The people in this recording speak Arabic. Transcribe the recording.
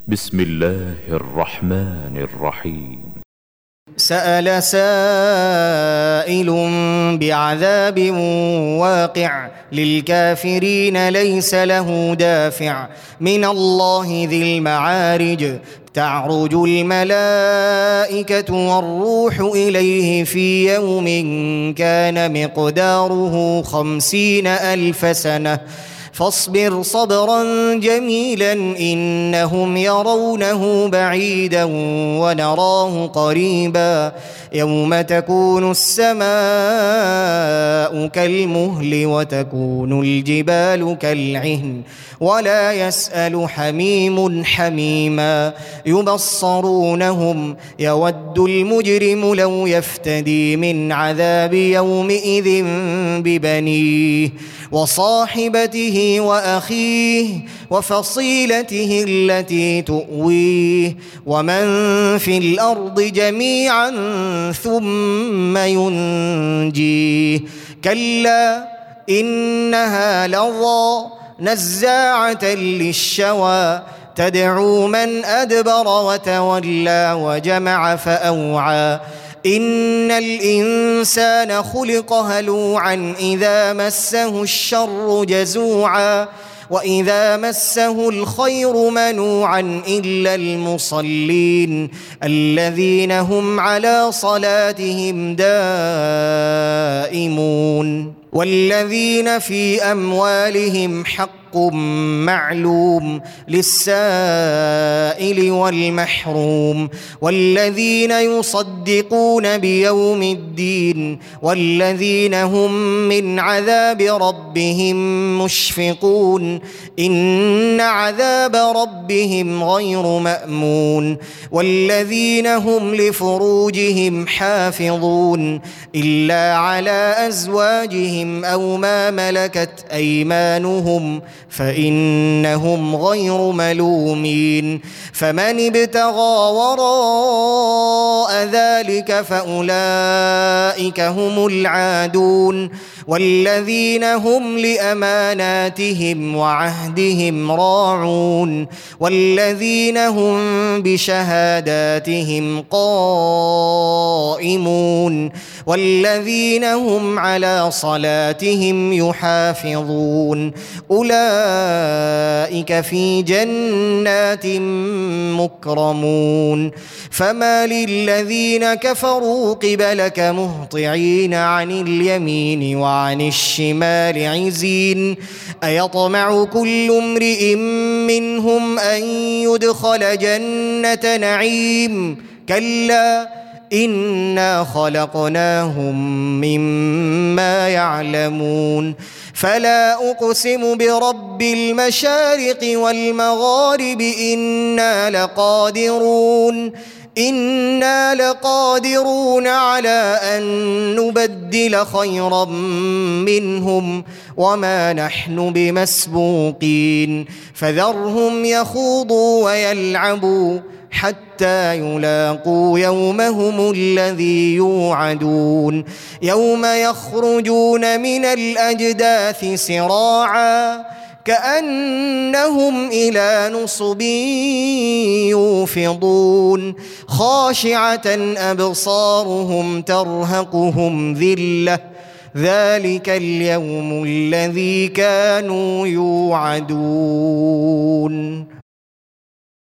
بسم الله الرحمن الرحيم. سأل سائل بعذاب واقع للكافرين ليس له دافع من الله ذي المعارج تعرج الملائكة والروح إليه في يوم كان مقداره 50,000 سنة فاصبر صبرا جميلا إنهم يرونه بعيدا ونراه قريبا يوم تكون السماء كالمهل وتكون الجبال كالعهن ولا يسأل حميم حميما يبصرونهم يود المجرم لو يفتدي من عذاب يومئذ ببنيه وصاحبته وأخيه وفصيلته التي تؤويه ومن في الأرض جميعا ثم ينجيه كلا إنها لظى نزاعة للشوى تدعو من أدبر وتولى وجمع فأوعى إن الإنسان خلق هلوعا إذا مسه الشر جزوعا وإذا مسه الخير منوعا إلا المصلين الذين هم على صلاتهم دائمون والذين في أموالهم حق معلوم للسائل والمحروم والذين يصدقون بيوم الدين والذين هم من عذاب ربهم مشفقون إن عذاب ربهم غير مأمون والذين هم لفروجهم حافظون إلا على أزواجهم أو ما ملكت أيمانهم فإنهم غير ملومين فمن ابتغى وراء ذلك فأولئك هم العادون والذين هم لأماناتهم وعهدهم راعون والذين هم بشهاداتهم قائمون والذين هم على صلاتهم يحافظون أولئك في جنات مكرمون فما للذين كفروا قبلك مهطعين عن اليمين وعن الشمال عزين أيطمع كل امرئ منهم أن يدخل جنة نعيم كلا إنا خلقناهم مما يعلمون فلا أقسم برب المشارق والمغارب إنا لقادرون على أن نبدل خيرا منهم وما نحن بمسبوقين فذرهم يخوضوا ويلعبوا حتى يلاقوا يومهم الذي يوعدون يوم يخرجون من الأجداث سراعا كأنهم إلى نصب يوفضون خاشعة أبصارهم ترهقهم ذلة ذلك اليوم الذي كانوا يوعدون.